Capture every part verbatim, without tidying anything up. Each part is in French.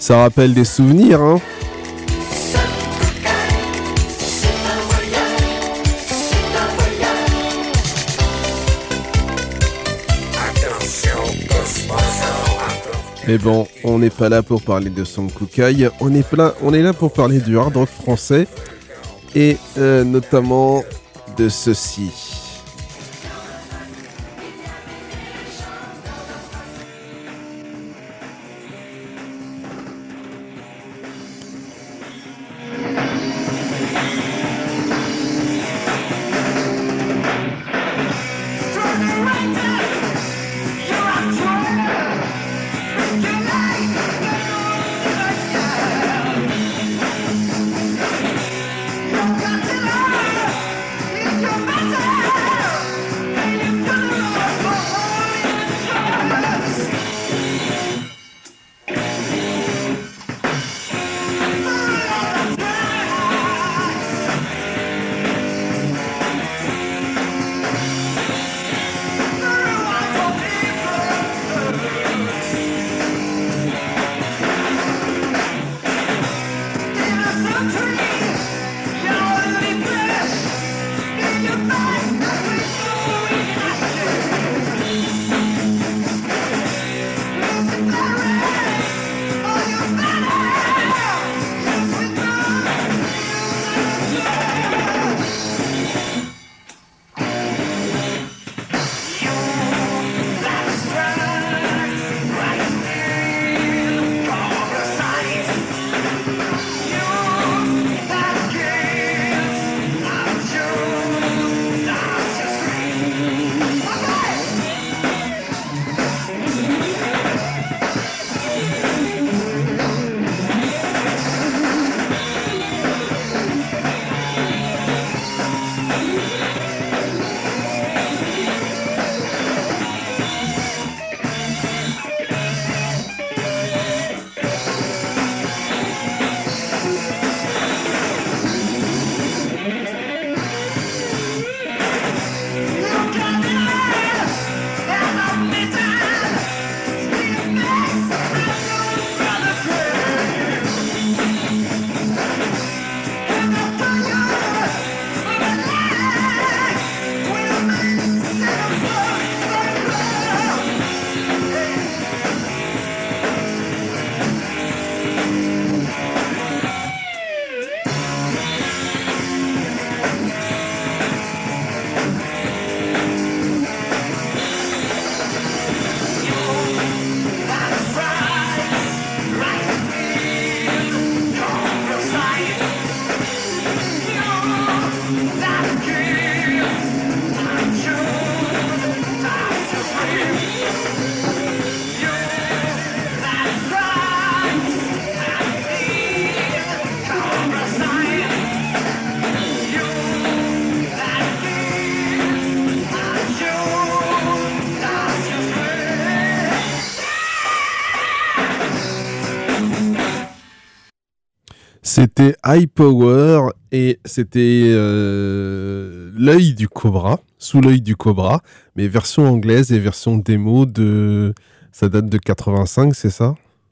Ça rappelle des souvenirs, hein. Mais bon, on n'est pas là pour parler de Son Kukai, on est, plein, on est là pour parler du hard rock français et euh, notamment de ceci. C'était High Power et c'était euh, l'œil du cobra, sous l'œil du cobra, mais version anglaise et version démo de... Ça date de quatre-vingt-cinq, c'est ça ?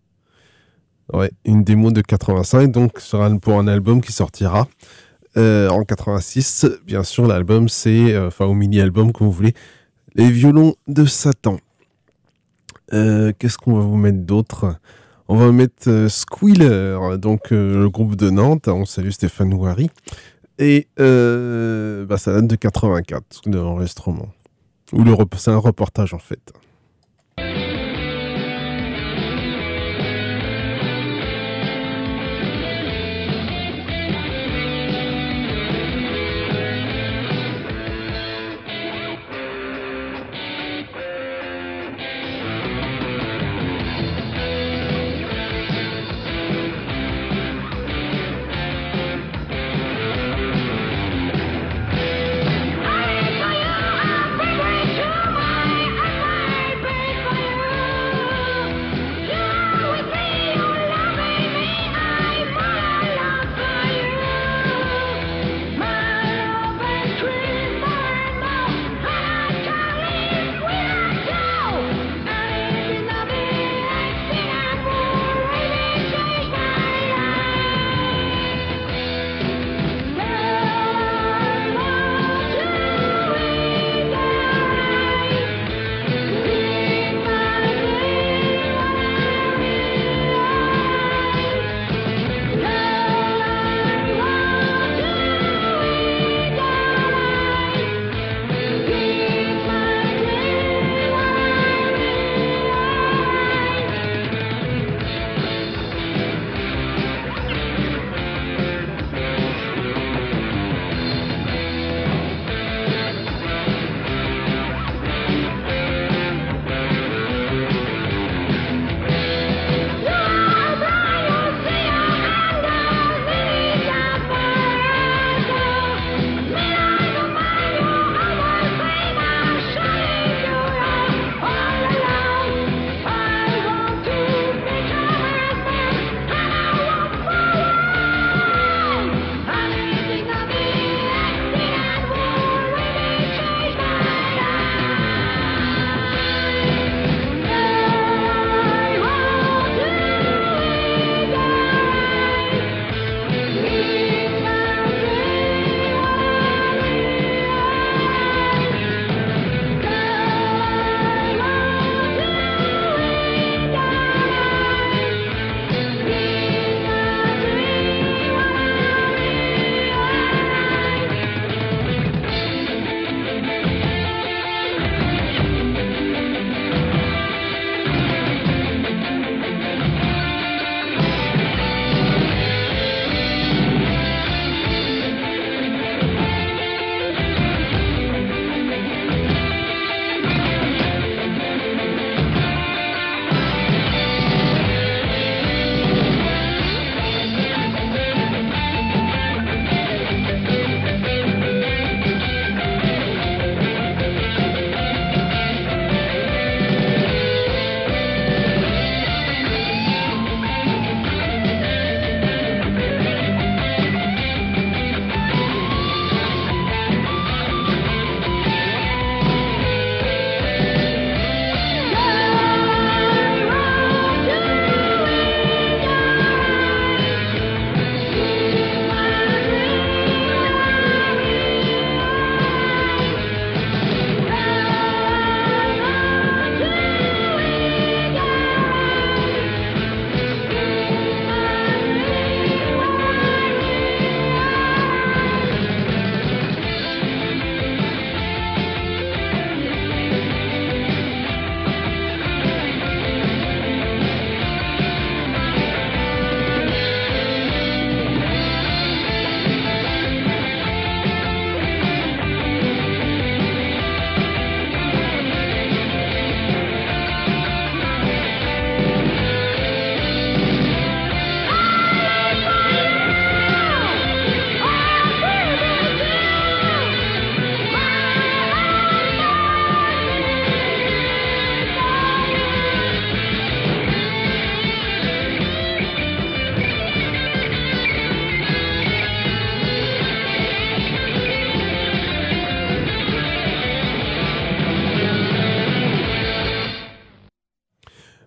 Ouais, une démo de quatre-vingt-cinq, donc sera pour un album qui sortira euh, en quatre-vingt-six. Bien sûr, l'album, c'est, enfin, euh, au mini-album, comme vous voulez, Les Violons de Satan. Euh, qu'est-ce qu'on va vous mettre d'autre ? On va mettre euh, Squealer, donc euh, le groupe de Nantes. On salue Stéphane Ouari. Et euh, bah, ça date de quatre-vingt-quatre, de l'enregistrement. Ou le rep- c'est un reportage, en fait. I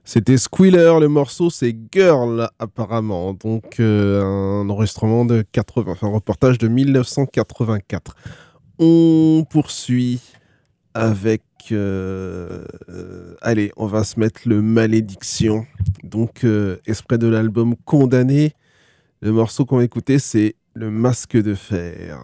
C'était Squealer, le morceau c'est Girl apparemment, donc euh, un enregistrement de quatre-vingts, enfin, un reportage de mille neuf cent quatre-vingt-quatre. On poursuit avec, euh, euh, allez, on va se mettre le Malédiction, donc euh, extrait de l'album Condamné. Le morceau qu'on va écouter c'est Le Masque de Fer.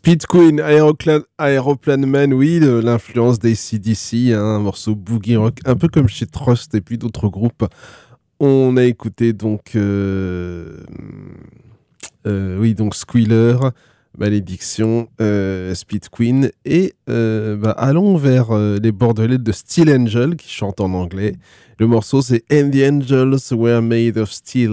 Speed Queen, Aeroplan, Aeroplane Man, oui, le- l'influence d'A C D C, hein, un morceau boogie rock, un peu comme chez Trust et puis d'autres groupes. On a écouté donc, euh, euh, oui, donc Squealer, Malédiction, euh, Speed Queen, et euh, bah, allons vers euh, les Bordelais de Steel Angel qui chantent en anglais. Le morceau c'est And the Angels Were Made of Steel.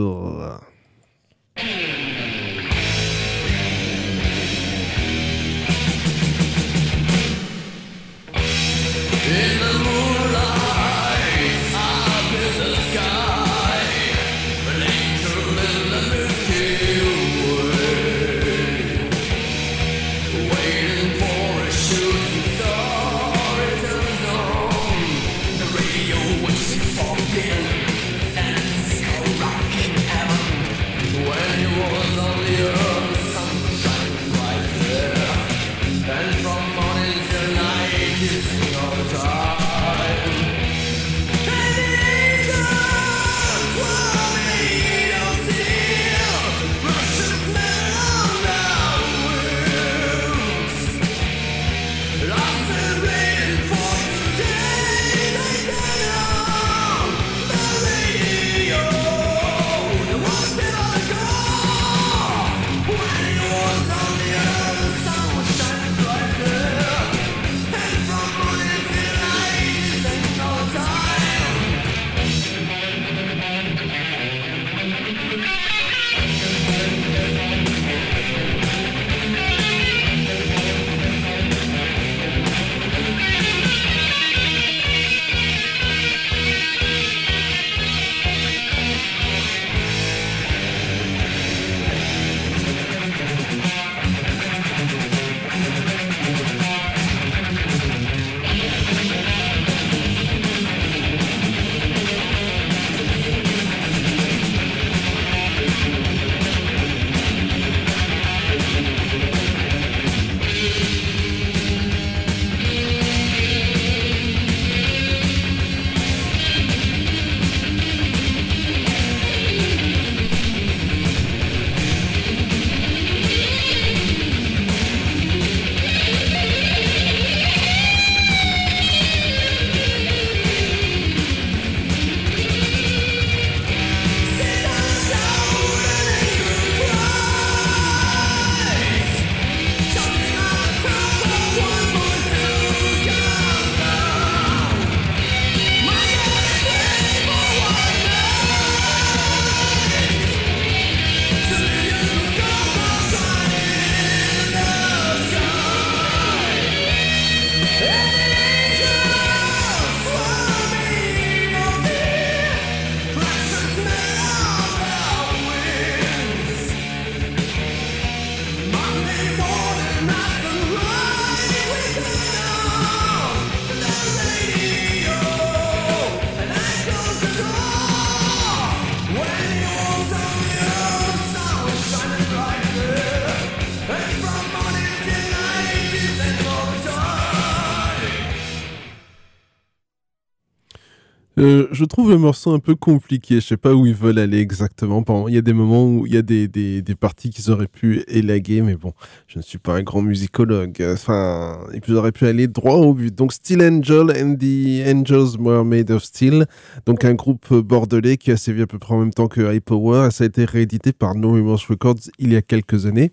Euh, je trouve le morceau un peu compliqué. Je sais pas où ils veulent aller exactement. Par- Il y a des moments où il y a des, des, des parties qu'ils auraient pu élaguer, mais bon, je ne suis pas un grand musicologue. Enfin, ils auraient pu aller droit au but. Donc, Steel Angel and the Angels Were Made of Steel. Donc, un groupe bordelais qui a sévi à peu près en même temps que High Power. Ça a été réédité par No Remorse Records il y a quelques années.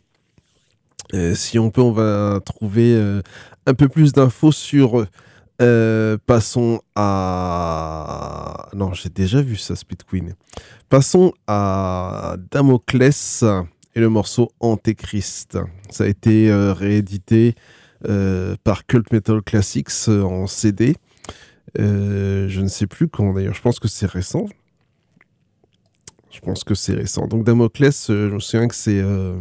Euh, si on peut, on va trouver euh, un peu plus d'infos sur eux. Euh, passons à... Non, j'ai déjà vu ça, Speed Queen. Passons à Damoclès et le morceau Antéchrist. Ça a été euh, réédité euh, par Cult Metal Classics euh, en C D. Euh, je ne sais plus quand d'ailleurs, je pense que c'est récent. Je pense que c'est récent. Donc Damoclès, euh, je me souviens que c'est... Euh,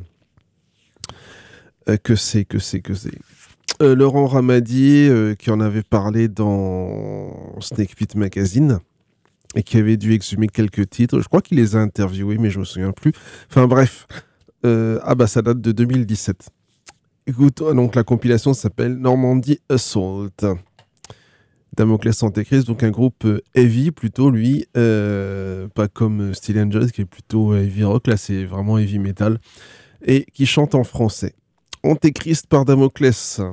euh, que c'est, que c'est, que c'est... Euh, Laurent Ramadier, euh, qui en avait parlé dans Snake Pit Magazine, et qui avait dû exhumer quelques titres. Je crois qu'il les a interviewés, mais je me souviens plus. Enfin bref. Euh, ah bah ça date de deux mille dix-sept. Écoute, donc la compilation s'appelle Normandie Assault. Damoclès Antéchrist, donc un groupe euh, heavy plutôt, lui. Euh, pas comme Steel Angels, qui est plutôt heavy rock. Là, c'est vraiment heavy metal. Et qui chante en français. Antéchrist par Damoclès.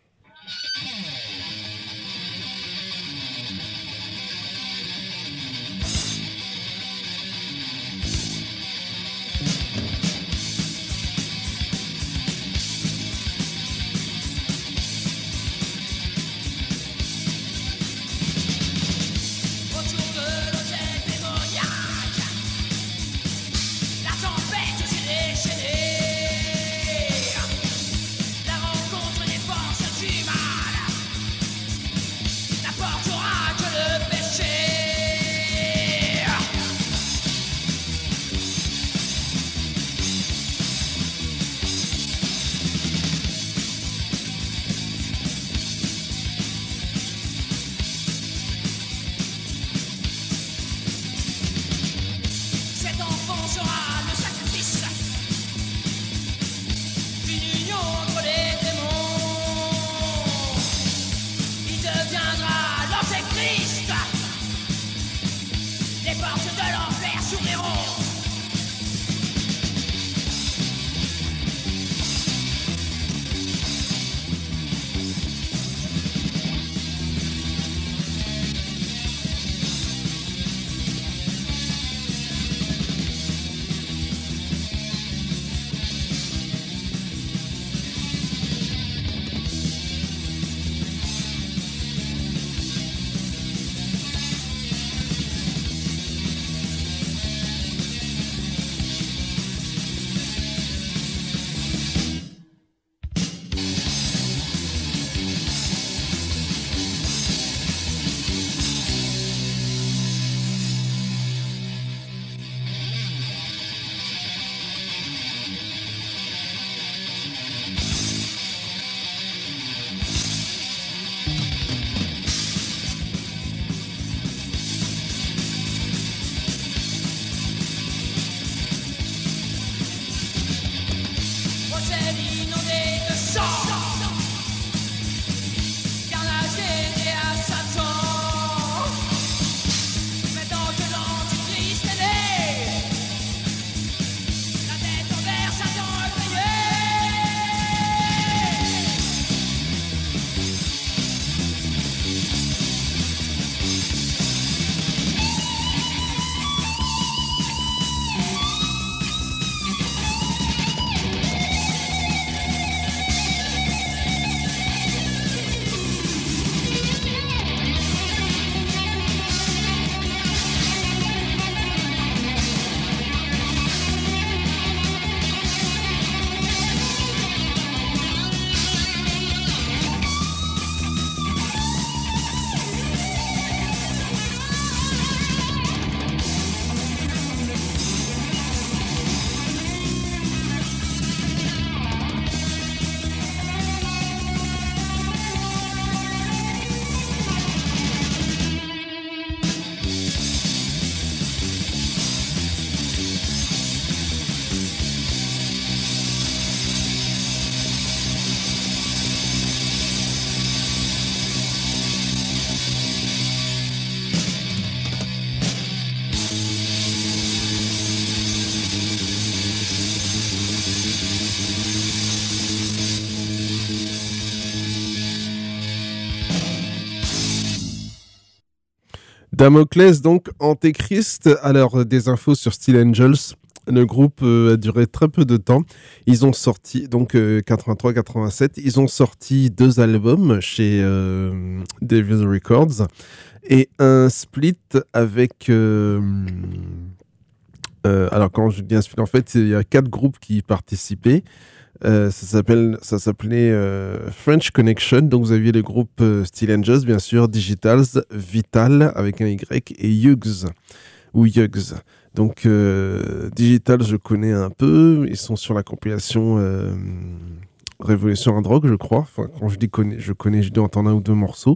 Damoclès, donc Antéchrist. Alors, des infos sur Steel Angels. Le groupe euh, a duré très peu de temps. Ils ont sorti, donc euh, quatre-vingt-trois quatre-vingt-sept, ils ont sorti deux albums chez euh, Devil Records et un split avec... Euh, euh, alors, quand je dis un split, en fait, il y a quatre groupes qui y participaient. Euh, ça s'appelle, ça s'appelait euh, French Connection. Donc vous aviez les groupes euh, Steel Angels, bien sûr, Digitals, Vital avec un Y et Yugs ou Yugs. Donc euh, Digitals, je connais un peu. Ils sont sur la compilation euh, Révolution Hard Rock, je crois. Enfin, quand je dis connais, je connais, je dois entendre un ou deux morceaux.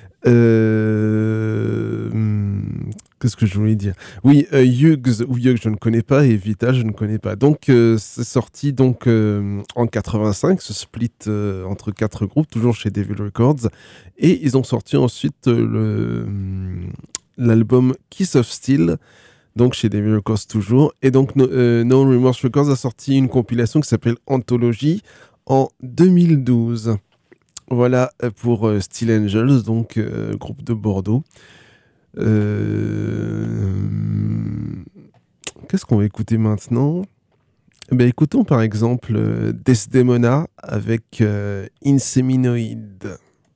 Euh... Qu'est-ce que je voulais dire? Oui, euh, Hughes ou Hughes, je ne connais pas, et Vita, je ne connais pas. Donc, euh, c'est sorti donc euh, en quatre-vingt-cinq, ce split euh, entre quatre groupes, toujours chez Devil Records, et ils ont sorti ensuite euh, le l'album Kiss of Steel, donc chez Devil Records toujours, et donc no, euh, No Remorse Records a sorti une compilation qui s'appelle Anthology en deux mille douze. Voilà pour euh, Steel Angels, donc euh, groupe de Bordeaux. Euh... Qu'est-ce qu'on va écouter maintenant? Ben, écoutons par exemple euh, Desdemona avec euh, Inseminoid.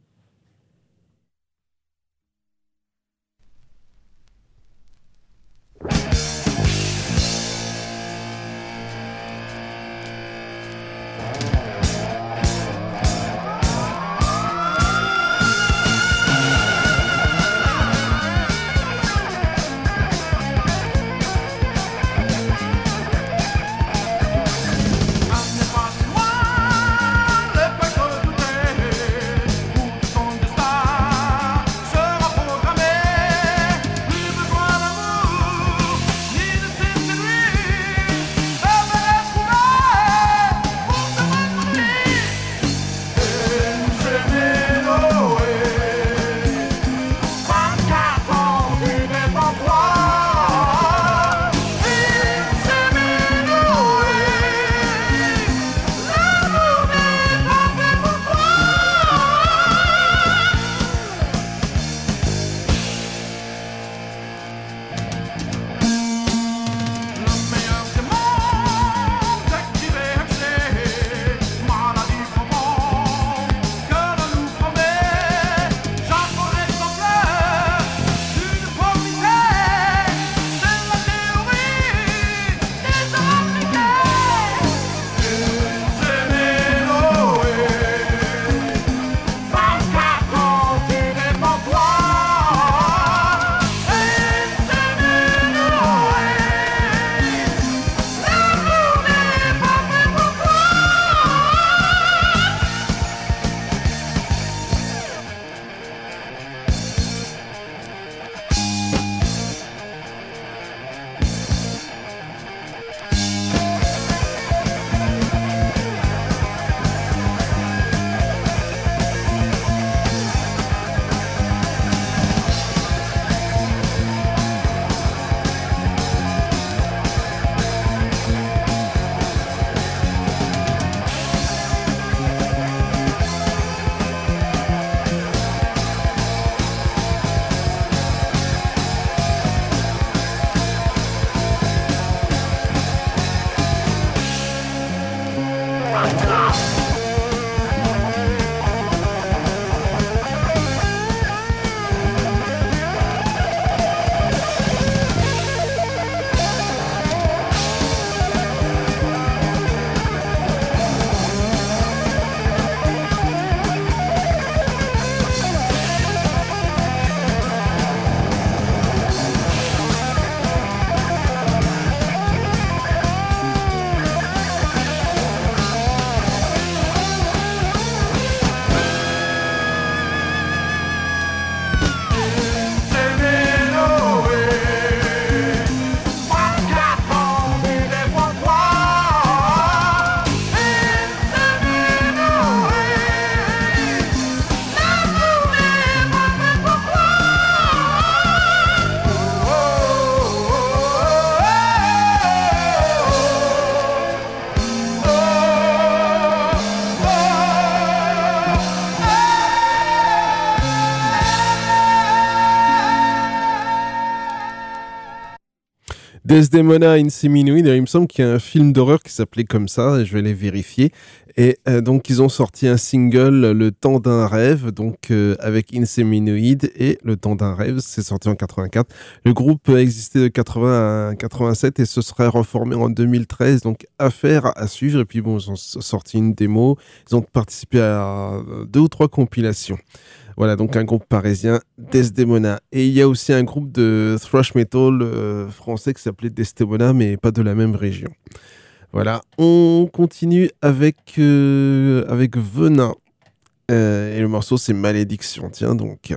Desdemona Inseminoid, il me semble qu'il y a un film d'horreur qui s'appelait comme ça, et je vais les vérifier. Et euh, donc ils ont sorti un single, Le Temps d'un rêve, donc euh, avec Inseminoid, et Le Temps d'un rêve, c'est sorti en quatre-vingt-quatre. Le groupe a existé de quatre-vingts à quatre-vingt-sept et se serait reformé en deux mille treize, donc affaire à suivre. Et puis bon, ils ont sorti une démo, ils ont participé à deux ou trois compilations. Voilà, donc un groupe parisien, Desdemona. Et il y a aussi un groupe de thrash metal euh, français qui s'appelait Desdemona, mais pas de la même région. Voilà, on continue avec, euh, avec Venin. Euh, et le morceau, c'est Malédiction. Tiens donc.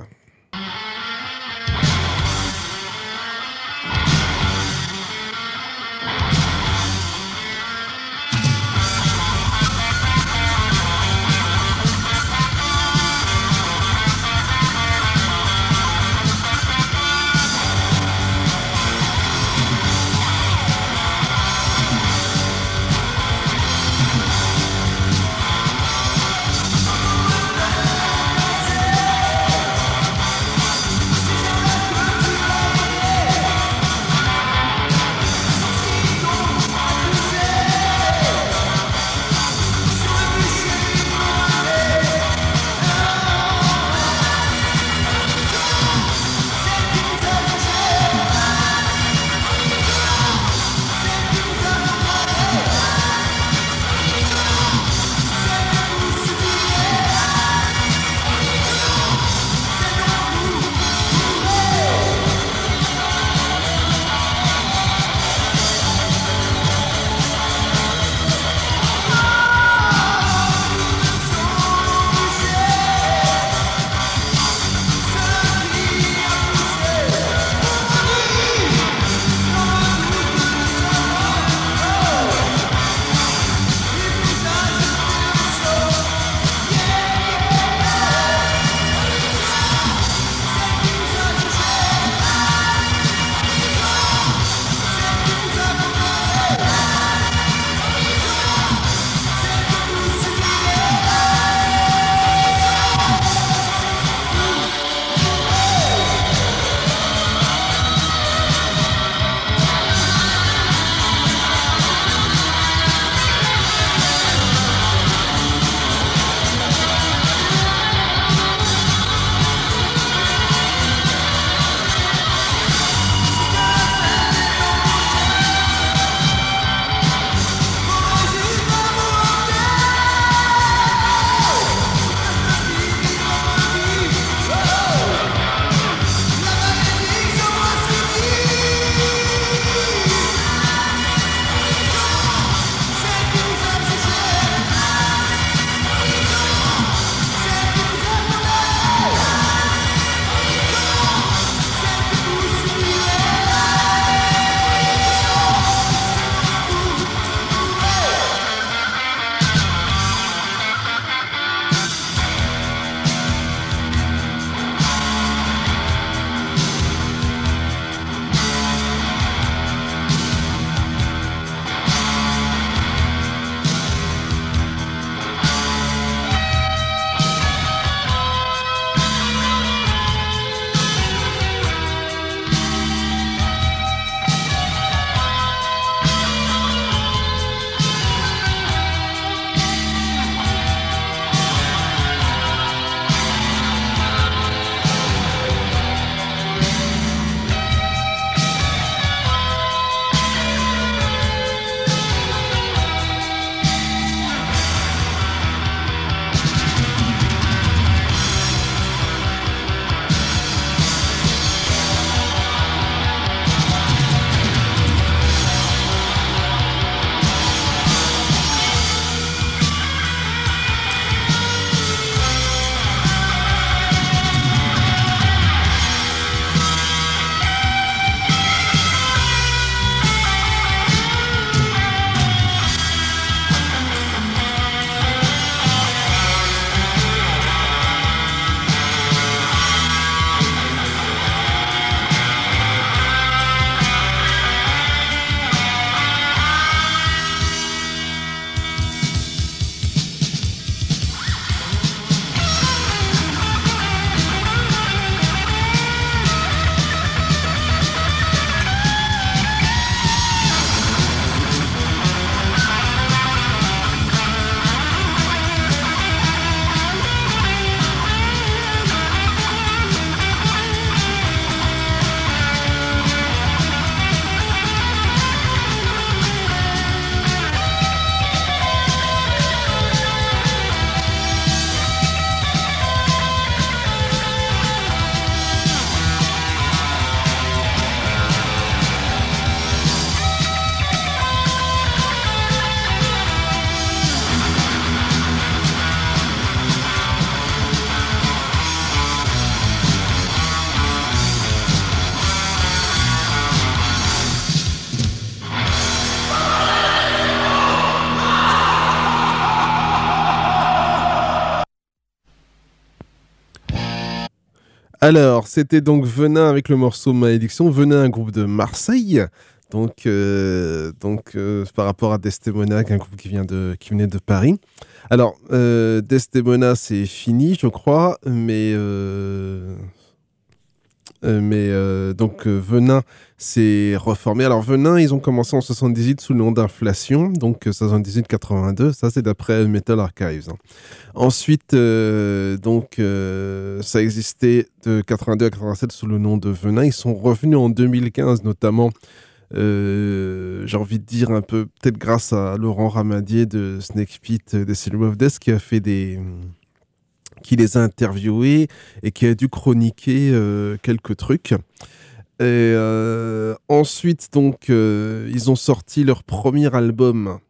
Alors, c'était donc Venin avec le morceau Malédiction. Venin, un groupe de Marseille. Donc, euh, donc euh, par rapport à Desdemona, un groupe qui, vient de, qui venait de Paris. Alors, euh, Desdemona, c'est fini, je crois, mais... Euh, euh, mais euh, donc, euh, Venin s'est reformé. Alors, Venin, ils ont commencé en soixante-dix-huit sous le nom d'Inflation, donc euh, soixante-dix-huit quatre-vingt-deux, ça c'est d'après Metal Archives. Hein. Ensuite, euh, donc, euh, ça existait de quatre-vingt-deux à quatre-vingt-sept sous le nom de Venin. Ils sont revenus en deux mille quinze, notamment... Euh, j'ai envie de dire un peu, peut-être grâce à Laurent Ramadier de Snake Pit euh, des Syllable of Death qui a fait des, qui les a interviewés et qui a dû chroniquer euh, quelques trucs. Et euh, ensuite, donc, euh, ils ont sorti leur premier album,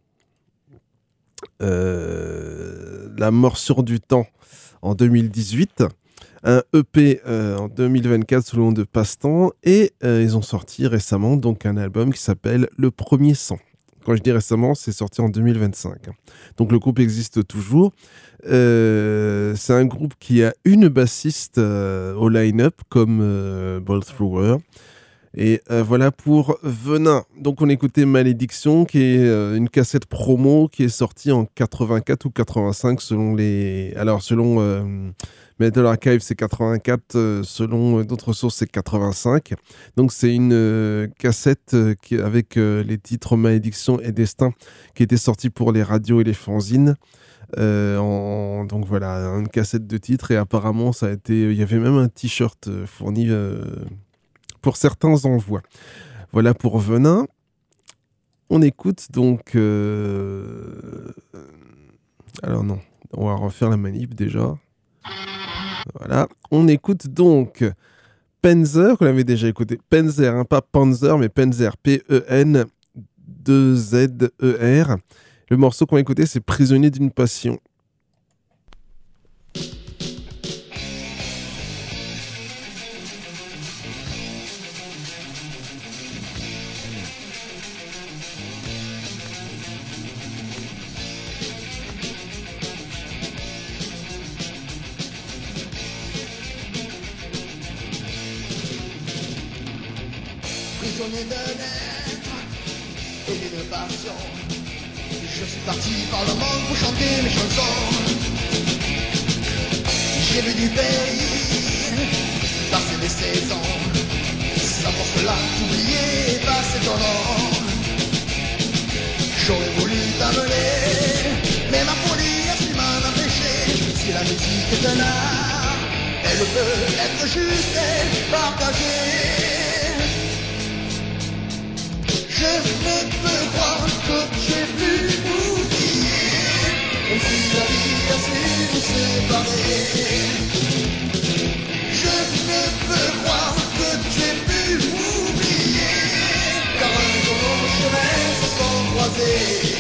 euh, La Morsure du Temps, en deux mille dix-huit. Un E P euh, en deux mille vingt-quatre sous le nom de Passe-Temps et euh, ils ont sorti récemment donc un album qui s'appelle Le Premier Sang. Quand je dis récemment, c'est sorti en deux mille vingt-cinq. Donc le groupe existe toujours. Euh, c'est un groupe qui a une bassiste euh, au line-up comme euh, Ball Thrower. Et euh, voilà pour Venin. Donc on écoutait Malédiction, qui est euh, une cassette promo qui est sortie en quatre-vingt-quatre ou quatre-vingt-cinq selon les... Alors selon euh, Metal Archive, c'est quatre-vingt-quatre, euh, selon euh, d'autres sources, c'est quatre-vingt-cinq. Donc c'est une euh, cassette euh, qui, avec euh, les titres Malédiction et Destin qui était sortie pour les radios et les fanzines. Euh, en, donc voilà, une cassette de titres et apparemment ça a été... Il y avait même un t-shirt euh, fourni... Euh, pour certains envois. Voilà pour Venin. On écoute donc... Euh... Alors non, on va refaire la manip déjà. Voilà. On écoute donc Penzer, qu'on avait déjà écouté. Penzer, hein, pas Panzer, mais Penzer. P E N deux Z E R. Le morceau qu'on va écouter, c'est Prisonnier d'une passion. Prisonnier de l'être et d'une passion, je suis parti par le monde pour chanter mes chansons. J'ai vu du pays, passer des saisons, sans pour cela t'oublier, passer ton nom. J'aurais voulu t'amener, mais ma folie a su m'en empêcher. Si la musique est un art, elle peut être juste et partagée. Je ne peux croire que j'ai pu oublier, même si la vie a su nous séparer. Je ne peux croire que j'ai pu oublier, car un jour nos chemins se sont croisés.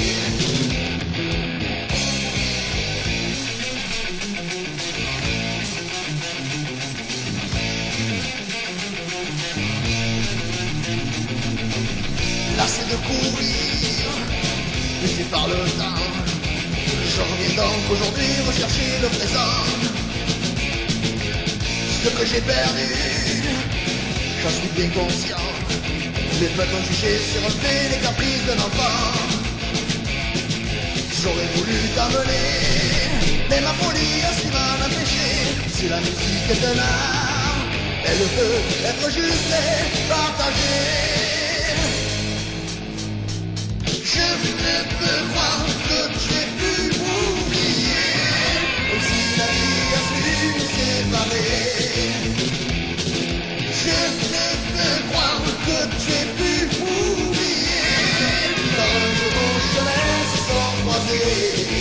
Lassé de courir, poussé par le temps, je reviens donc aujourd'hui rechercher le présent. Ce que j'ai perdu, j'en suis bien conscient. Les peuples ont jugé sur un fait les caprices d'un enfant. J'aurais voulu t'amener, mais ma folie a su m'en empêcher. Si la musique est un art, elle peut être juste et partagée. Je ne peux croire que j'ai pu oublier, même si la vie a su nous séparer. Je ne peux croire que j'ai pu oublier, car un jour nos chemins se sont croisés.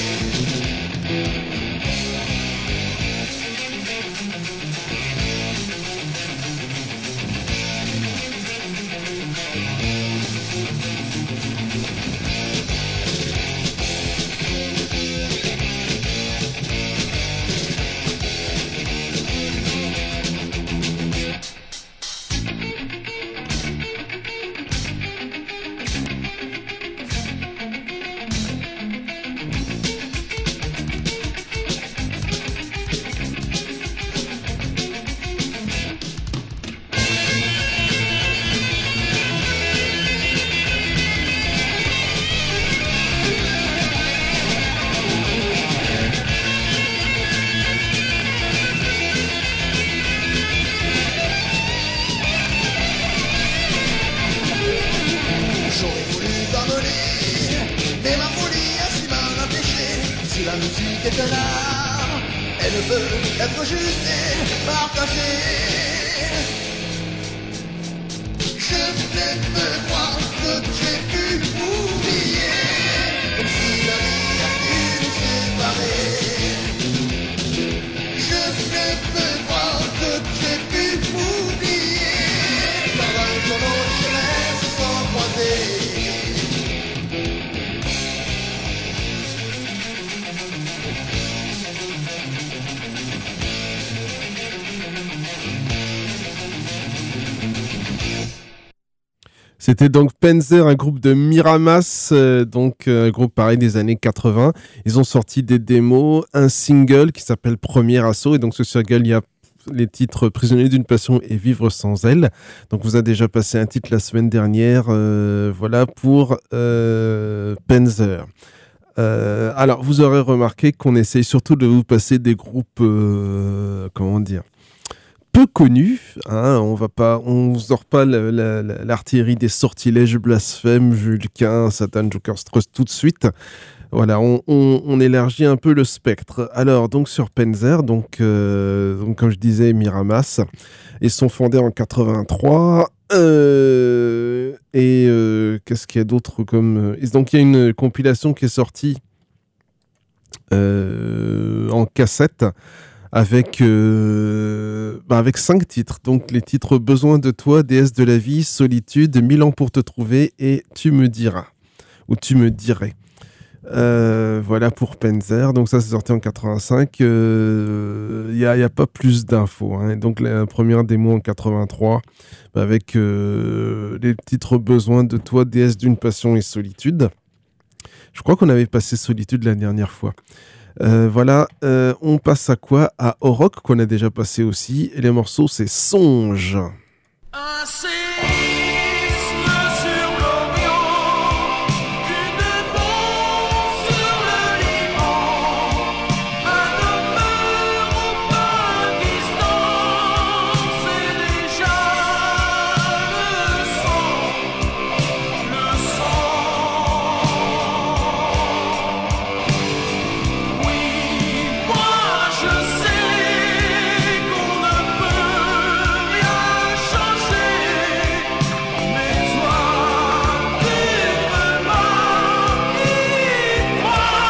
cela. Elle veut être juste et partagée. Je ne peux croire que j'ai pu oublier, comme si la vie a pu nous séparer. Je ne peux croire que j'ai pu oublier, car un jour nos chemins se sont croisés. C'était donc Penzer, un groupe de Miramas, euh, donc euh, un groupe pareil des années quatre-vingts. Ils ont sorti des démos, un single qui s'appelle Premier Assaut. Et donc ce single, il y a les titres Prisonnier d'une passion et Vivre sans elle. Donc vous a déjà passé un titre la semaine dernière. Euh, voilà pour euh, Penzer. Euh, alors vous aurez remarqué qu'on essaye surtout de vous passer des groupes, euh, comment dire, peu connu, hein, on va pas, on sort pas la, la, la, l'artillerie des sortilèges, blasphème, Vulcain, Satan, Joker's Trust tout de suite. Voilà, on, on, on élargit un peu le spectre. Alors, donc sur Penzer, donc, euh, donc comme je disais, Miramas, ils sont fondés en quatre-vingt-trois. Euh, et euh, qu'est-ce qu'il y a d'autre comme... Donc il y a une compilation qui est sortie euh, en cassette, avec, euh, bah avec cinq titres. Donc les titres Besoin de toi, Déesse de la vie, Solitude, Mille ans pour te trouver et Tu me diras. Ou Tu me dirais. Euh, voilà pour Penzer. Donc ça c'est sorti en quatre-vingt-cinq. Il euh, n'y a, y a pas plus d'infos. Hein. Donc la première démo en quatre-vingt-trois bah avec euh, les titres Besoin de toi, Déesse d'une passion et Solitude. Je crois qu'on avait passé Solitude la dernière fois. Euh, voilà, euh, on passe à quoi? À Auroch, qu'on a déjà passé aussi. Et les morceaux, c'est Songe. Un séisme sur l'Orient, une bombe sur le Liban, un homme au Pakistan, c'est déjà le sang, le sang. Oui, moi je sais qu'on ne peut rien changer, mais toi, tu vraiment y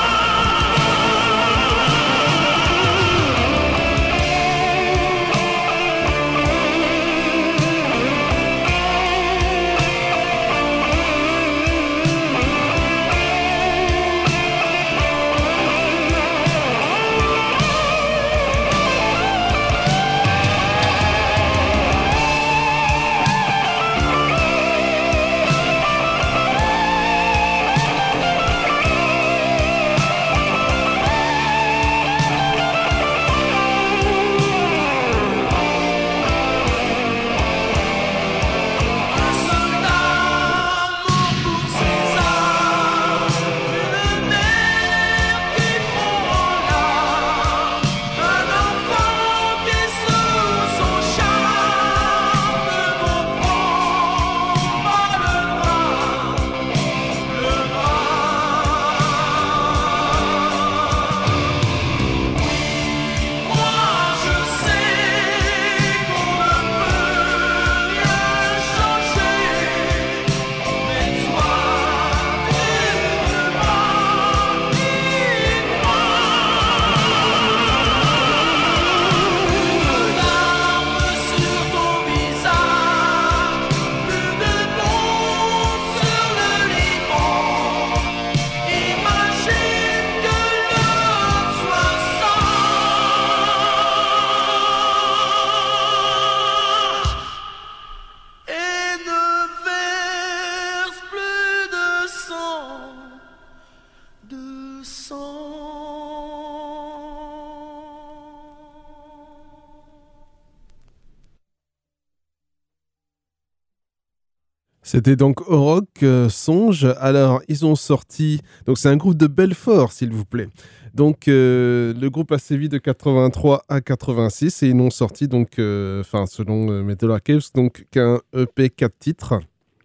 C'était donc Auroch, euh, Songe. Alors, ils ont sorti... Donc, c'est un groupe de Belfort, s'il vous plaît. Donc, euh, le groupe a sévi de quatre-vingt-trois à quatre-vingt-six et ils n'ont sorti, donc, enfin, euh, selon euh, Metal Archives, donc qu'un E P quatre titres.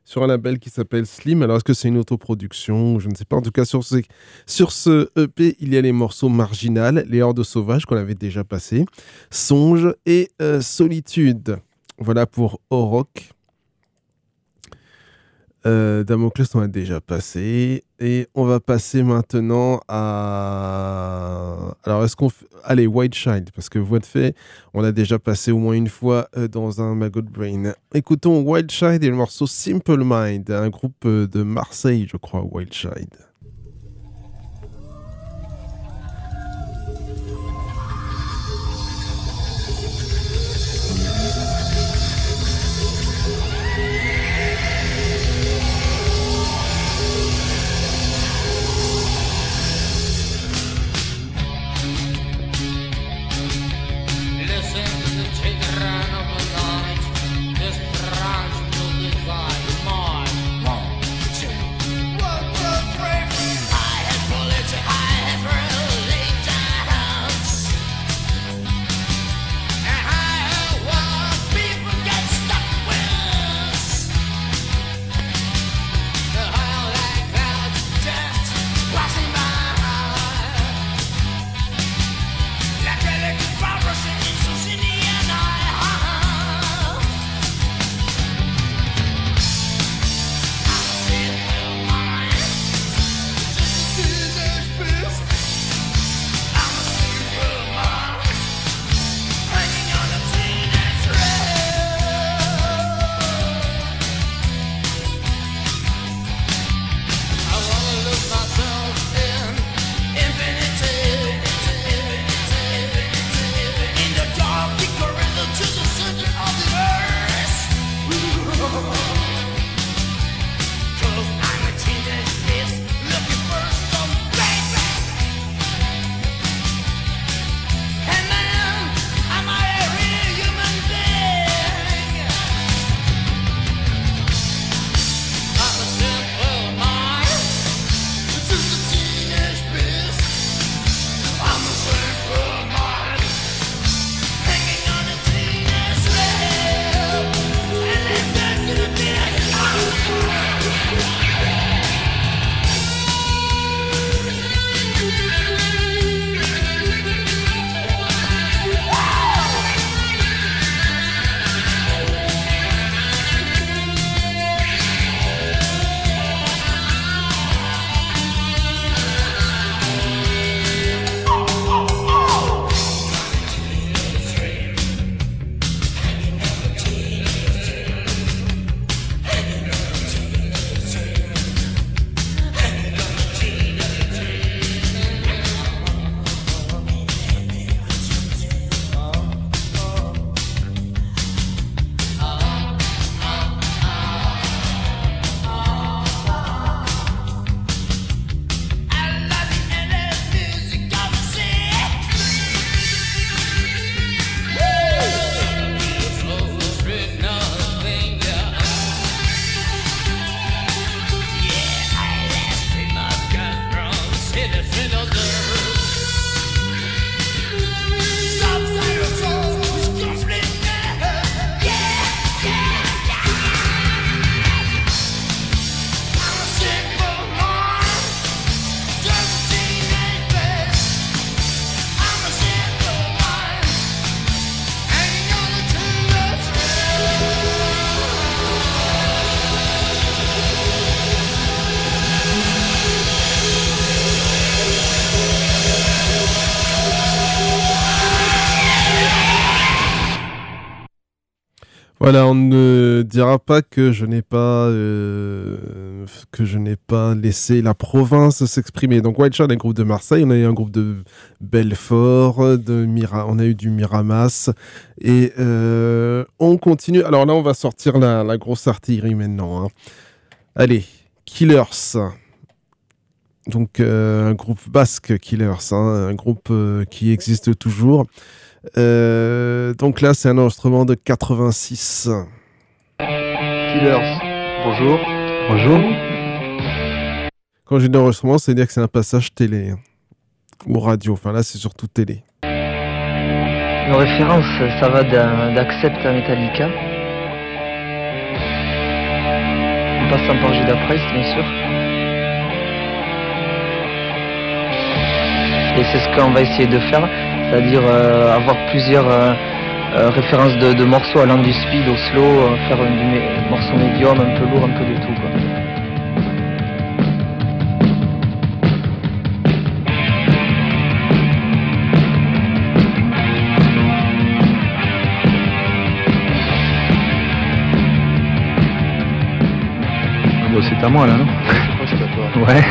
sur un label qui s'appelle Slim. Alors, est-ce que c'est une autoproduction? Je ne sais pas. En tout cas, sur ce, sur ce E P, il y a les morceaux Marginal, Les Hordes Sauvages qu'on avait déjà passés, Songe et euh, Solitude. Voilà pour Oroc. Euh, Damoclès, on a déjà passé. Et on va passer maintenant à... Alors, est-ce qu'on... F... Allez, White Child, parce que voix de fait, on l'a déjà passé au moins une fois euh, dans un Maggot Brain. Écoutons White Child et le morceau Simple Mind, un groupe euh, de Marseille, je crois, White Child. Voilà, on ne dira pas que je n'ai pas euh, que je n'ai pas laissé la province s'exprimer. Donc White Child, un groupe de Marseille, on a eu un groupe de Belfort, de Mira, on a eu du Miramas et euh, on continue. Alors là, on va sortir la, la grosse artillerie maintenant. Hein. Allez, Killers. Donc euh, un groupe basque, Killers, hein, un groupe euh, qui existe toujours. Euh, donc là, c'est un enregistrement de quatre-vingt-six. Killers, bonjour. Bonjour. Quand j'ai dit enregistrement, c'est-à-dire que c'est un passage télé hein, ou radio. Enfin là, c'est surtout télé. Nos références, ça va d'Accept à Metallica. passant par Judas Priest, bien sûr. Et c'est ce qu'on va essayer de faire, c'est-à-dire euh, avoir plusieurs euh, euh, références de, de morceaux allant du speed au slow, euh, faire un, du mé- morceau médium, un peu lourd, un peu de tout, quoi. Bon, c'est à moi là, non? Je crois que c'est à toi. Ouais.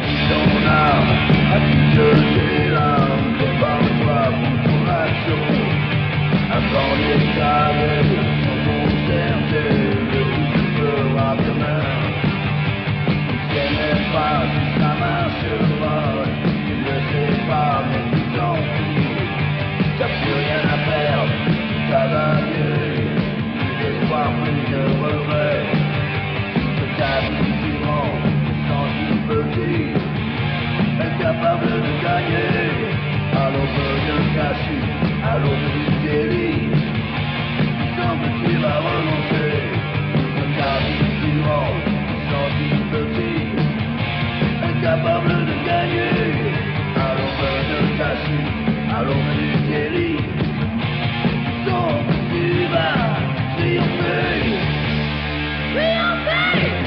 Incapable de gagner, à l'aube de casu, à l'aube du délit. Semble que tu vas renoncer, le capitulant, sans petit. Incapable de gagner, à l'aube de casu, à l'aube du délit. Semble que tu vas triompher, triompher.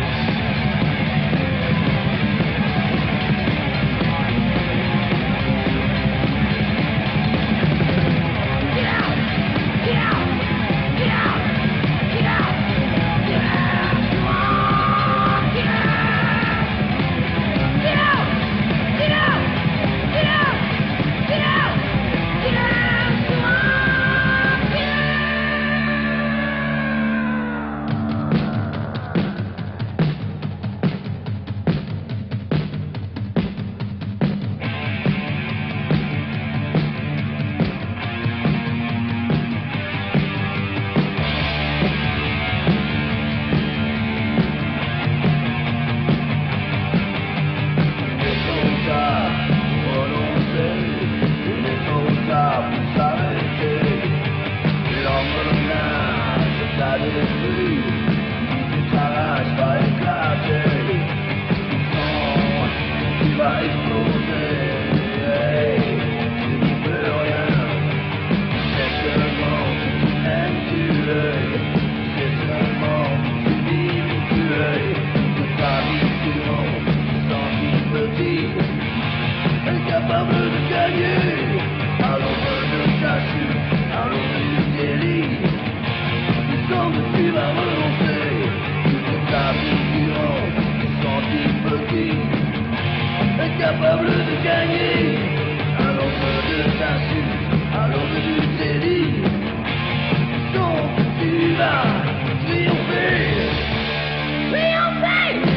Incapable de gagner, à l'ombre de ta chute, à l'ombre du délit. Il semble que tu vas renoncer, toute ta figurant, senti petit. Incapable de gagner, à l'ombre de ta chute, à l'ombre du délit. Il semble que tu vas triompher, triompher.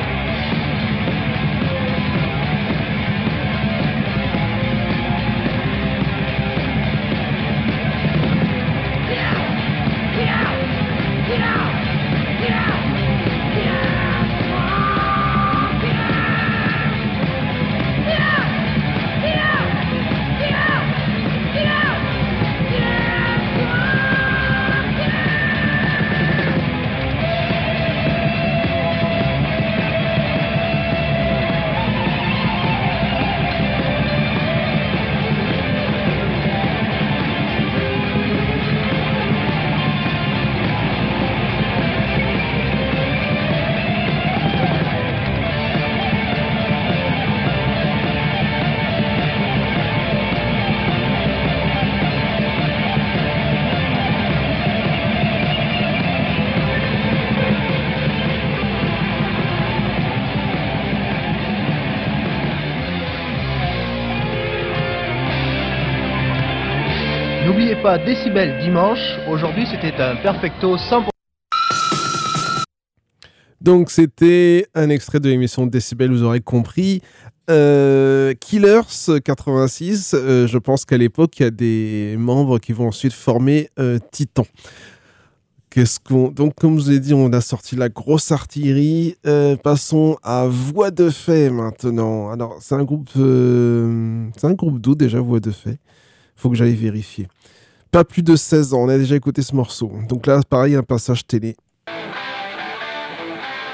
N'oubliez pas Décibel dimanche. Aujourd'hui, c'était un perfecto cent pour cent. Donc c'était un extrait de l'émission Décibel, vous aurez compris. Euh, Killers quatre-vingt-six, euh, je pense qu'à l'époque, il y a des membres qui vont ensuite former euh, Titan. Qu'est-ce qu'on... Donc comme je vous ai dit, on a sorti la grosse artillerie. Euh, passons à Voix de Fait maintenant. Alors c'est un groupe, euh... c'est un groupe d'où déjà, Voix de Fait? Faut que j'aille vérifier. Pas plus de seize ans, on a déjà écouté ce morceau. Donc là, pareil, un passage télé.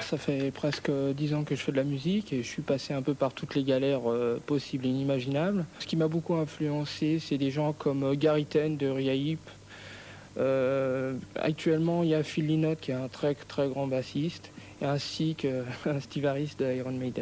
ça fait presque dix ans que je fais de la musique et je suis passé un peu par toutes les galères euh, possibles et inimaginables. Ce qui m'a beaucoup influencé, c'est des gens comme euh, Gary Ten de Ria Heep. Euh, actuellement, il y a Phil Lynott qui est un très très grand bassiste, et ainsi que Steve Harris de Iron Maiden.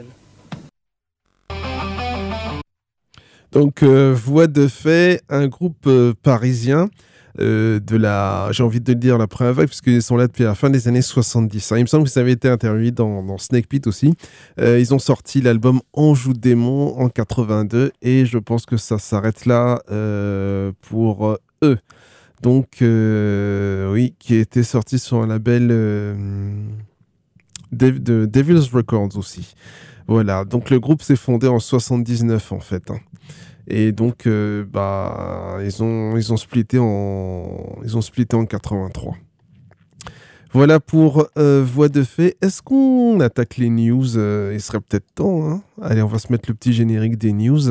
Donc, euh, Voix de fait, un groupe euh, parisien euh, de la, j'ai envie de le dire, la première vague, puisqu'ils sont là depuis la fin des années soixante-dix. Hein. Il me semble que ça avait été interviewé dans, dans Snake Pit aussi. Euh, ils ont sorti l'album Anjou Démon en quatre-vingt-deux, et je pense que ça s'arrête là euh, pour euh, eux. Donc, euh, oui, qui a été sorti sur un label euh, de, de Devil's Records aussi. Voilà, donc le groupe s'est fondé en soixante-dix-neuf en fait. Hein. Et donc, euh, bah, ils ont, ils ont splitté en, ils ont splitté en quatre-vingt-trois. Voilà pour euh, Voix de fait. Est-ce qu'on attaque les news euh, Il serait peut-être temps. Hein. Allez, on va se mettre le petit générique des news.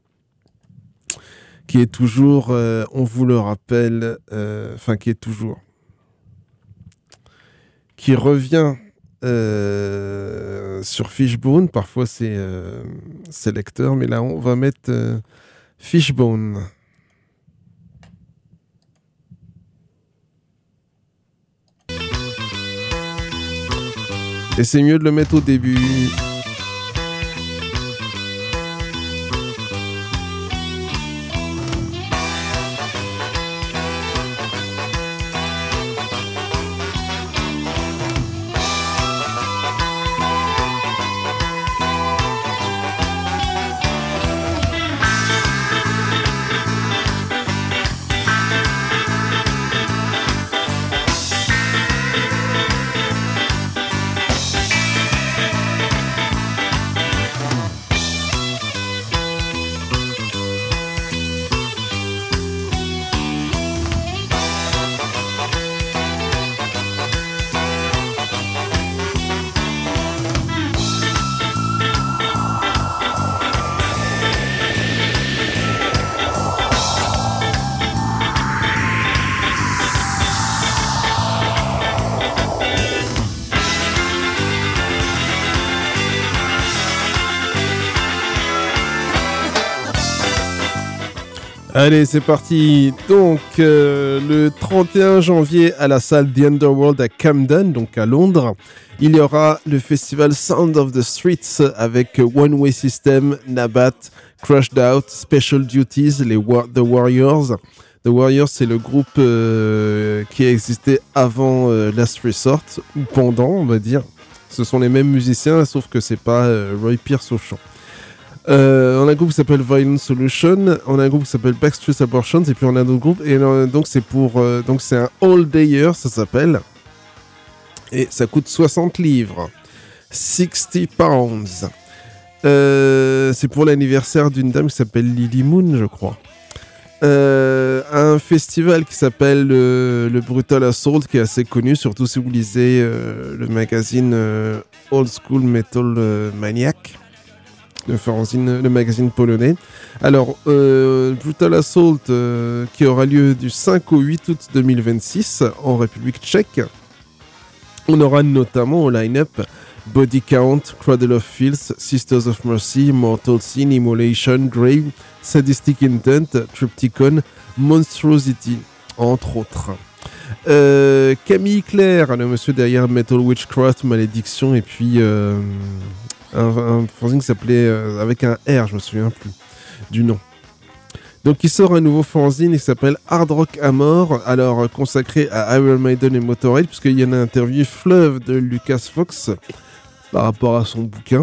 Qui est toujours, euh, on vous le rappelle, enfin, euh, qui est toujours. Qui revient euh, sur Fishbone. Parfois, c'est euh, Selector, mais là, on va mettre euh, Fishbone. Et c'est mieux de le mettre au début. Allez, c'est parti. Donc, euh, le trente et un janvier, à la salle The Underworld à Camden, donc à Londres, il y aura le festival Sound of the Streets avec One Way System, Nabat, Crushed Out, Special Duties, les War- The Warriors. The Warriors, c'est le groupe euh, qui a existé avant euh, Last Resort, ou pendant, on va dire. Ce sont les mêmes musiciens, sauf que c'est pas euh, Roy Pierce au chant. Euh, on a un groupe qui s'appelle Violent Solution, on a un groupe qui s'appelle Backstreet Abortions, et puis on a d'autres groupes, et euh, donc c'est pour, euh, donc c'est un All Dayer, ça s'appelle, et ça coûte soixante livres, sixty pounds. Euh, c'est pour l'anniversaire d'une dame qui s'appelle Lily Moon, je crois. Euh, un festival qui s'appelle euh, le Brutal Assault, qui est assez connu, surtout si vous lisez euh, le magazine euh, Old School Metal euh, Maniac. Le, fanzine, le magazine polonais. Alors, euh, Brutal Assault euh, qui aura lieu du cinq au huit août deux mille vingt-six en République tchèque. On aura notamment au line-up Body Count, Cradle of Filth, Sisters of Mercy, Mortal Sin, Immolation, Grave, Sadistic Intent, Triptychon, Monstrosity, entre autres. Euh, Camille Claire, le monsieur derrière Metal Witchcraft, Malédiction, et puis... Euh, Un, un fanzine qui s'appelait euh, avec un R, je me souviens plus du nom. Donc il sort un nouveau fanzine qui s'appelle Hard Rock Amor, alors euh, consacré à Iron Maiden et Motorhead, puisqu'il y a une interview fleuve de Lucas Fox par rapport à son bouquin.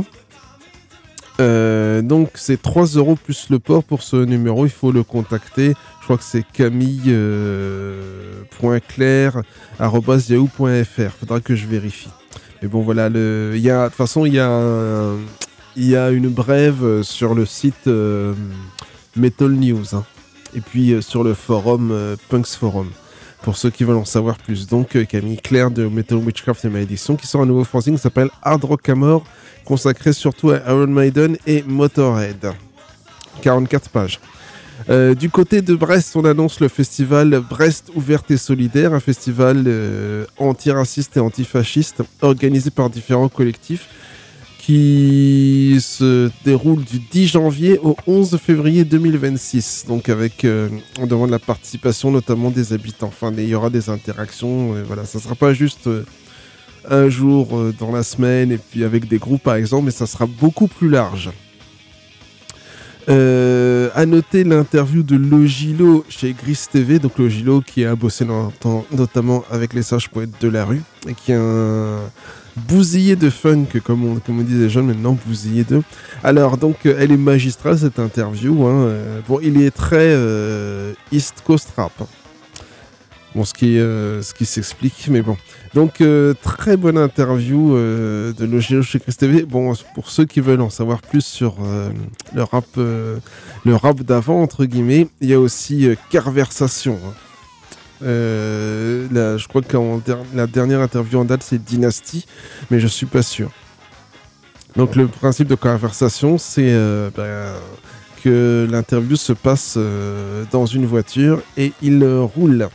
Euh, donc c'est trois euros plus le port pour ce numéro, il faut le contacter. Je crois que c'est camille point claire arobase yahoo point fr. Faudra que je vérifie. Mais bon, voilà, le... il y a... de toute façon, il y a, un... il y a une brève sur le site euh, Metal News, hein. Et puis euh, sur le forum euh, Punks Forum, pour ceux qui veulent en savoir plus. Donc, euh, Camille Claire de Metal Witchcraft et Malédiction, qui sort un nouveau fanzine qui s'appelle Hard Rock Amor, consacré surtout à Iron Maiden et Motorhead. quarante-quatre pages. Euh, du côté de Brest, on annonce le festival Brest Ouverte et Solidaire, un festival euh, antiraciste et antifasciste organisé par différents collectifs qui se déroule du dix janvier au onze février deux mille vingt-six. Donc avec, euh, on demande la participation notamment des habitants. Enfin, il y aura des interactions. Euh, voilà, ça ne sera pas juste euh, un jour euh, dans la semaine et puis avec des groupes par exemple, mais ça sera beaucoup plus large. Euh, à noter l'interview de Logilo chez Gris T V, donc Logilo qui a bossé dans, dans, notamment avec les sages poètes de la rue et qui est un bousillé de funk, comme on, comme on dit les jeunes maintenant, bousillé de. Alors donc elle est magistrale cette interview. Hein. Euh, bon, il est très euh, East Coast rap. Bon, ce qui, euh, ce qui s'explique, mais bon. Donc, euh, très bonne interview euh, de Logilo chez Gris T V. Bon, pour ceux qui veulent en savoir plus sur euh, le rap, euh, le rap d'avant, entre guillemets, il y a aussi euh, Carversation. Hein. Euh, là, je crois que der- la dernière interview en date, c'est Dynasty, mais je suis pas sûr. Donc, le principe de Carversation, c'est euh, bah, que l'interview se passe euh, dans une voiture et il euh, roule.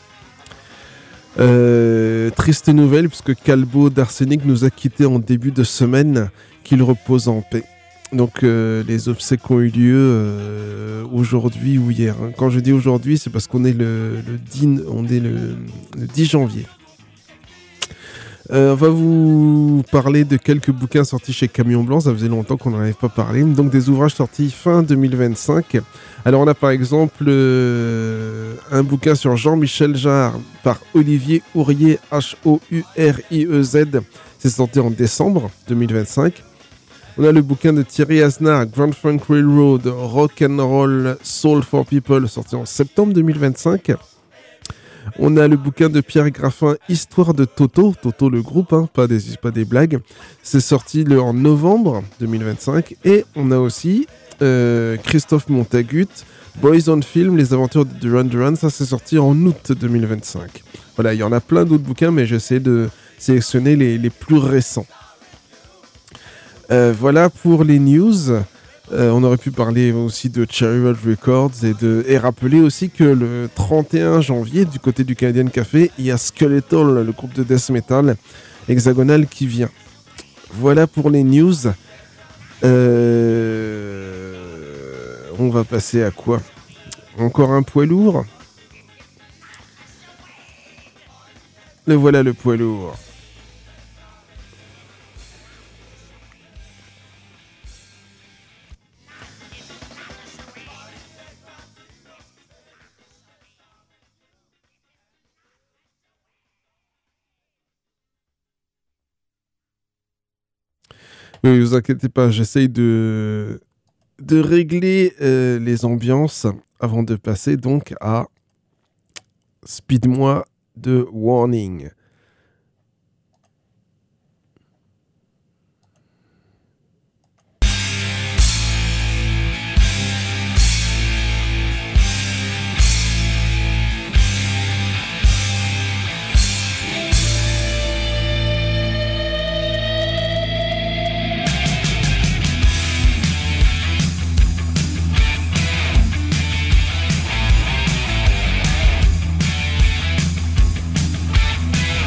Euh, triste nouvelle puisque Calbo d'Arsenic nous a quittés en début de semaine, qu'il repose en paix. Donc euh, les obsèques ont eu lieu euh, aujourd'hui ou hier. Hein. Quand je dis aujourd'hui, c'est parce qu'on est le, le, dix, on est le, le dix janvier. Euh, on va vous parler de quelques bouquins sortis chez Camion Blanc, ça faisait longtemps qu'on n'en avait pas parlé. Donc des ouvrages sortis fin deux mille vingt-cinq. Alors on a par exemple euh, un bouquin sur Jean-Michel Jarre par Olivier Hourier, H O U R I E Z. C'est sorti en décembre deux mille vingt-cinq. On a le bouquin de Thierry Aznar, Grand Funk Railroad, Rock and Roll Soul for People, sorti en septembre deux mille vingt-cinq. On a le bouquin de Pierre Graffin, Histoire de Toto, Toto le groupe, hein, pas, des, pas des blagues. C'est sorti le, en novembre deux mille vingt-cinq. Et on a aussi euh, Christophe Montagut, Boys on Film, Les aventures de Duran Duran, ça c'est sorti en août deux mille vingt-cinq. Voilà, il y en a plein d'autres bouquins, mais j'essaie de sélectionner les, les plus récents. Euh, voilà pour les news. Euh, on aurait pu parler aussi de Cherry Red Records et, de, et rappeler aussi que le trente et un janvier, du côté du Canadian Café, il y a Skeletal, le groupe de death metal hexagonal qui vient. Voilà pour les news. Euh... On va passer à quoi ? Encore un poids lourd ? Le voilà le poids lourd. Ne vous inquiétez pas, j'essaye de, de régler euh, les ambiances avant de passer donc à Speed-moi de Warning. We'll be right back.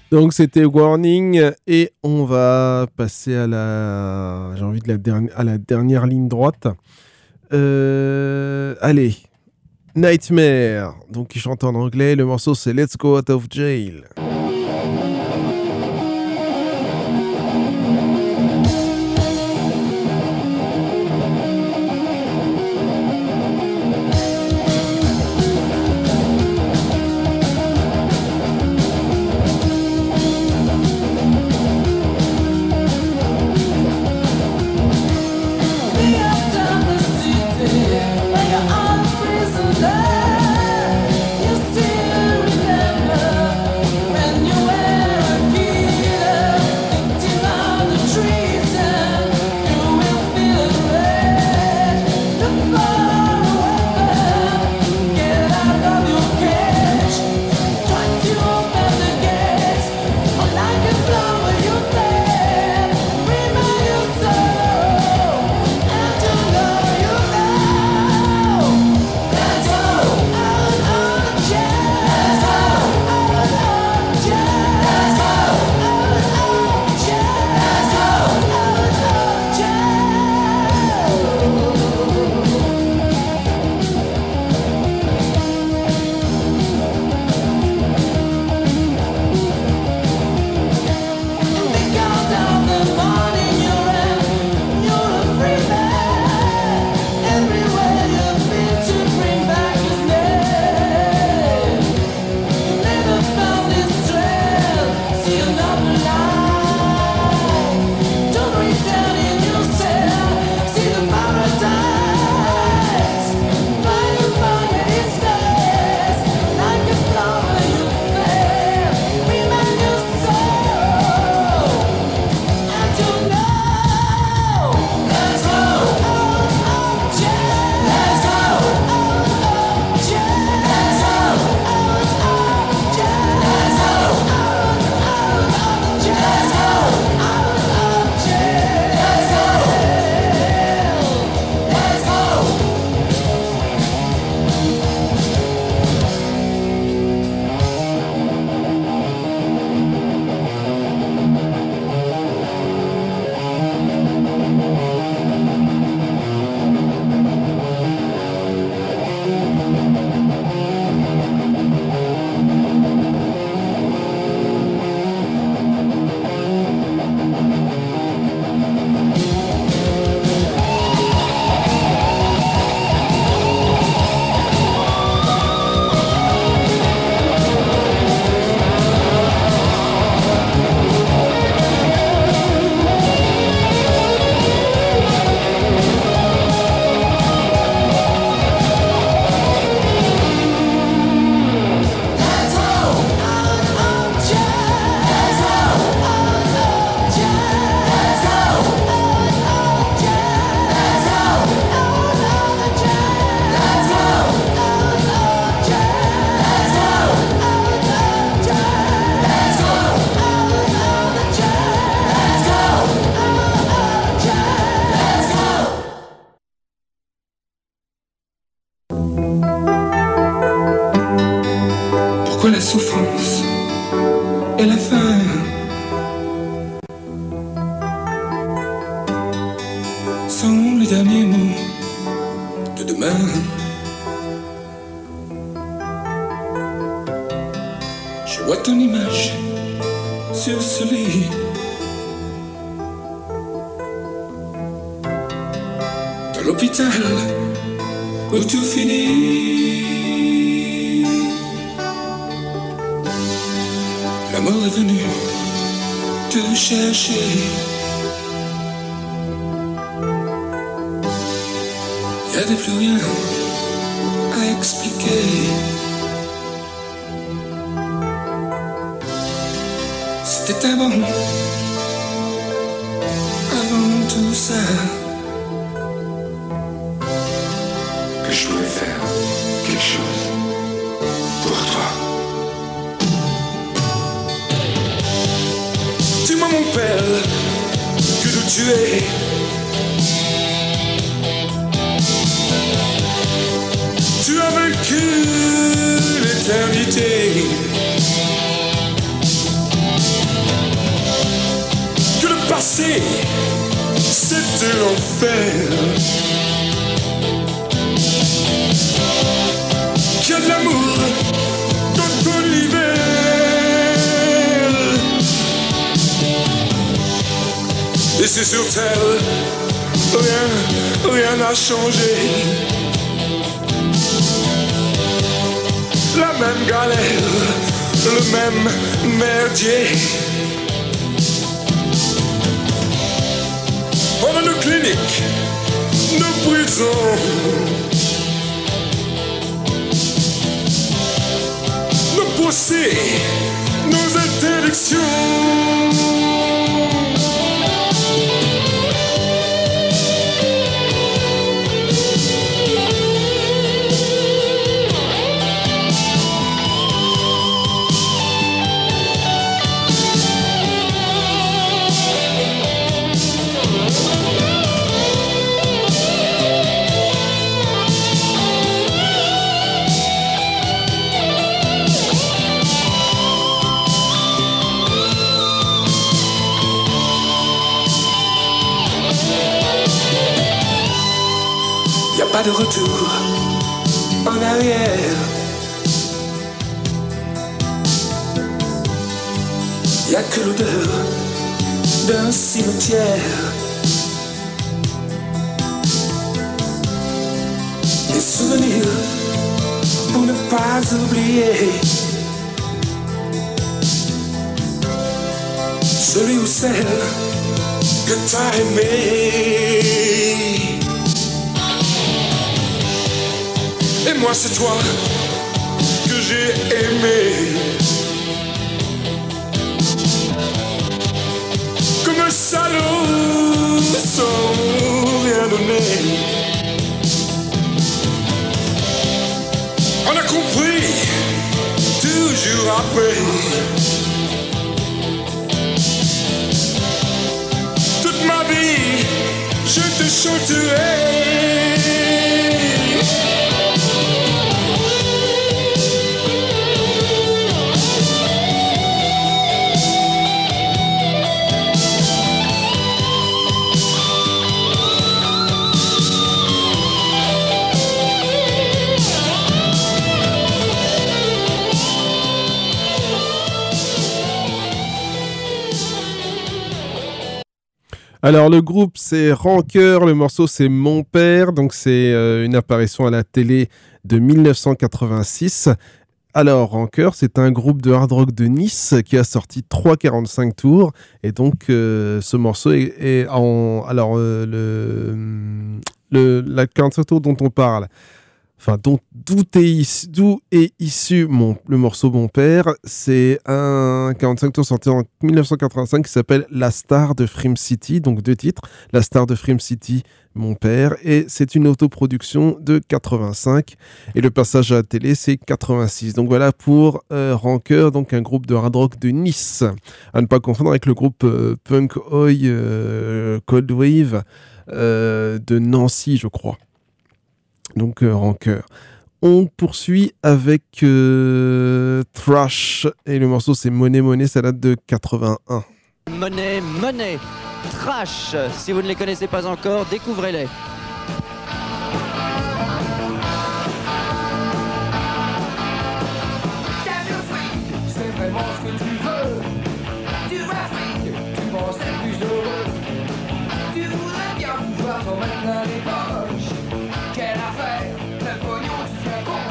Donc c'était Warning et on va passer à la, j'ai envie de la dernière, à la dernière ligne droite. Euh... Allez, Nightmare. Donc il chante en anglais. Le morceau c'est Let's Go Out of Jail. Pourquoi la souffrance et la faim sont les derniers mots de demain? Je vois ton image sur ce lit. Dans l'hôpital où tout finit. La mort est venue te chercher. Y avait plus rien à expliquer. C'était avant, avant tout ça, que je voulais faire quelque chose pour toi. Dis-moi mon père, que d'où tu es. Tu as vaincu l'éternité. l'enfer. Qu'il y a de l'amour dans ton univers. Et c'est sur terre, rien, rien n'a changé. La même galère, le même merdier. On a nos cliniques, nos prisons, nos procès, nos interdictions. Pas de retour en arrière. Y'a que l'odeur d'un cimetière. Des souvenirs pour ne pas oublier. Celui ou celle que t'as aimé. Et moi c'est toi que j'ai aimé. Comme un salaud sans rien donner. On a compris toujours après. Toute ma vie je te chanterai. Alors le groupe c'est Rancœur, le morceau c'est Mon Père, donc c'est euh, une apparition à la télé de mille neuf cent quatre-vingt-six. Alors Rancœur c'est un groupe de hard rock de Nice qui a sorti trois quarante-cinq tours et donc euh, ce morceau est, est en... Alors euh, le, le, la quarante-cinq tours dont on parle, enfin dont, d'où est issu, d'où est issu mon, le morceau Mon Père, c'est un quarante-cinq tours sorti en mille neuf cent quatre-vingt-cinq qui s'appelle La Star de Frame City, donc deux titres, La Star de Frame City, Mon Père, et c'est une autoproduction de quatre-vingt-cinq, et le passage à la télé c'est quatre-vingt-six. Donc voilà pour euh, Rancœur, donc un groupe de hard rock de Nice, à ne pas confondre avec le groupe euh, punk oi euh, Cold Wave euh, de Nancy, je crois. Donc euh, Rancœur. On poursuit avec euh, Thrash et le morceau c'est Money Money, ça date de quatre-vingt-un. Money Money, Thrash, si vous ne les connaissez pas encore, découvrez-les. C'est vraiment ce que tu veux. Tu vas fric, tu penses être plus heureux. Tu voudrais bien pouvoir t'en mettre dans les poches. Quelle affaire, le pognon tu fais con.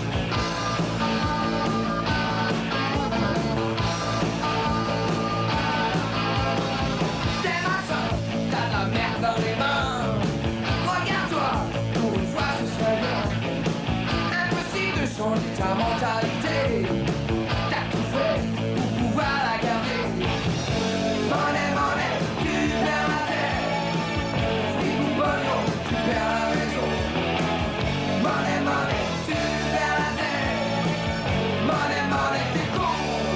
T'es maçon, t'as de la merde dans les mains. Regarde-toi, pour une fois ce serait bien. Impossible de changer ta mentalité. T'as tout fait pour pouvoir la garder. Monnaie, monnaie, tu perds la terre. Fric ou pognon, tu perds la maison. Monnaie, monnaie, tu perds la terre. Monnaie, monnaie, t'es con.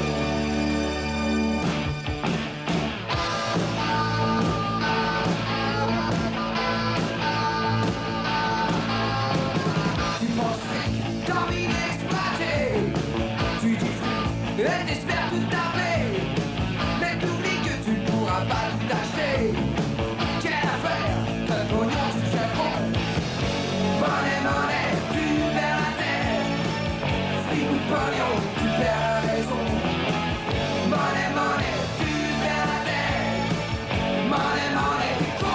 Tu penses fric, t'as envie d'exploiter. Tu dis fric, et t'espères tout taper. Mais t'oublies que tu ne pourras pas tout acheter. Quelle affaire, Fric ou pognon, tu perds la raison. Money, money, tu perds la tête. Money, money, t'es con.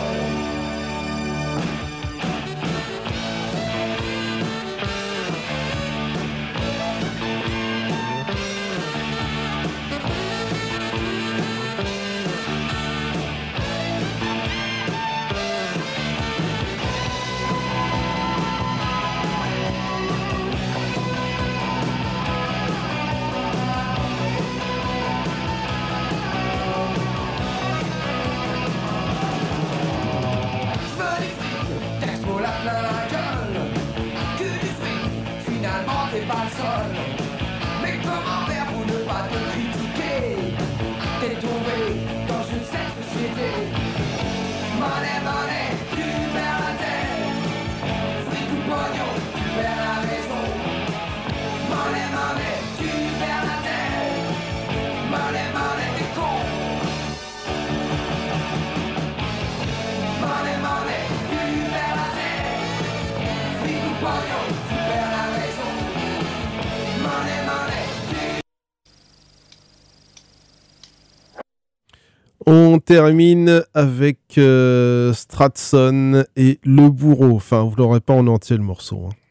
T'es pas le seul. Mais comment faire pour ne pas te critiquer? T'es tombé dans une cette société. Money, money, tu perds la tête. Fric ou pognon, tu perds la raison. Money, money, tu perds la tête. Money, money, t'es con. Money, money, tu perds la tête. Fric ou pognon, tu perds la raison. Money, money, tu... On termine avec euh, Stratson et Le Bourreau. Enfin, vous l'aurez pas en entier le morceau. Hein.